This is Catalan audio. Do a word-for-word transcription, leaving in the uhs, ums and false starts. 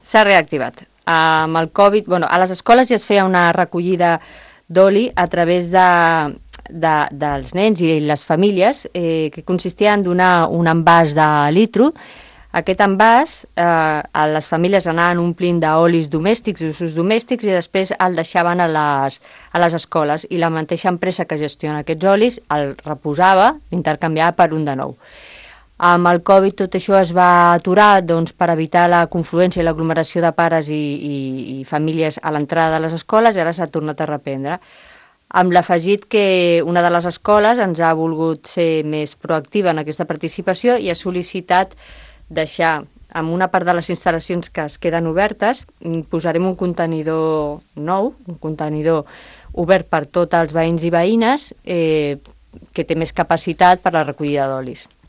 S'ha reactivat. Amb el Covid, bueno, a les escoles ja es feia una recollida d'oli a través de, de, dels nens i les famílies, eh, que consistia en donar un envàs de litro. Aquest envàs, eh, les famílies anaven omplint d'olis domèstics, usos domèstics, i després el deixaven a les, a les escoles, i la mateixa empresa que gestiona aquests olis el reposava, l'intercanviava per un de nou. Amb el Covid tot això es va aturar, doncs, per evitar la confluència i l'aglomeració de pares i, i, i famílies a l'entrada de les escoles, i ara s'ha tornat a reprendre. Amb l'afegit que una de les escoles ens ha volgut ser més proactiva en aquesta participació i ha sol·licitat deixar en una part de les instal·lacions que es queden obertes, posarem un contenidor nou, un contenidor obert per tots els veïns i veïnes, eh, que té més capacitat per la recollida d'olis.